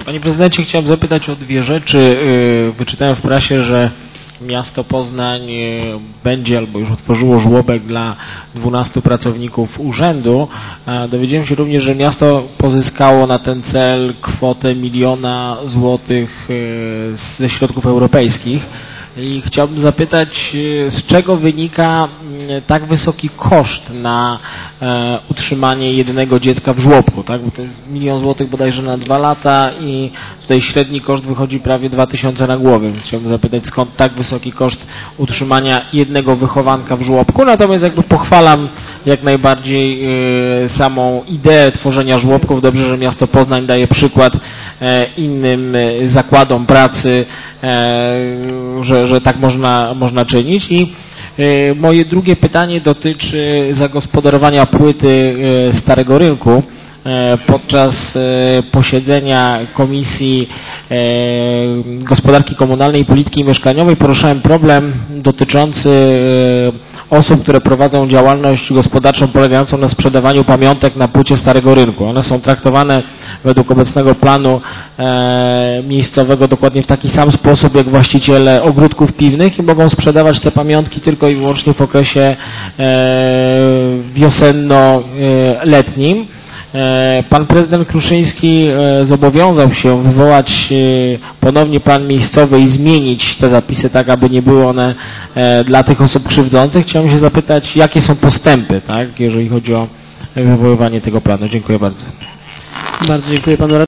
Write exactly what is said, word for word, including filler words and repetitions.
Panie prezydencie, chciałem zapytać o dwie rzeczy. Wyczytałem w prasie, że miasto Poznań będzie albo już otworzyło żłobek dla dwunastu pracowników urzędu. Dowiedziałem się również, że miasto pozyskało na ten cel kwotę miliona złotych ze środków europejskich. I chciałbym zapytać, z czego wynika tak wysoki koszt na e, utrzymanie jednego dziecka w żłobku, tak? Bo to jest milion złotych bodajże na dwa lata i tutaj średni koszt wychodzi prawie dwa tysiące na głowę. Więc chciałbym zapytać, skąd tak wysoki koszt utrzymania jednego wychowanka w żłobku. Natomiast jakby pochwalam jak najbardziej e, samą ideę tworzenia żłobków. Dobrze, że miasto Poznań daje przykład e, innym e, zakładom pracy, e, że, że tak można, można czynić. I e, moje drugie pytanie dotyczy zagospodarowania płyty e, Starego Rynku. E, podczas e, posiedzenia Komisji e, Gospodarki Komunalnej i Polityki Mieszkaniowej poruszałem problem dotyczący e, osób, które prowadzą działalność gospodarczą polegającą na sprzedawaniu pamiątek na płycie Starego Rynku. One są traktowane według obecnego planu e, miejscowego dokładnie w taki sam sposób jak właściciele ogródków piwnych i mogą sprzedawać te pamiątki tylko i wyłącznie w okresie e, wiosenno-letnim. Pan prezydent Kruszyński zobowiązał się wywołać ponownie plan miejscowy i zmienić te zapisy tak, aby nie były one dla tych osób krzywdzących. Chciałem się zapytać, jakie są postępy, tak, jeżeli chodzi o wywoływanie tego planu. Dziękuję bardzo. Bardzo dziękuję panu.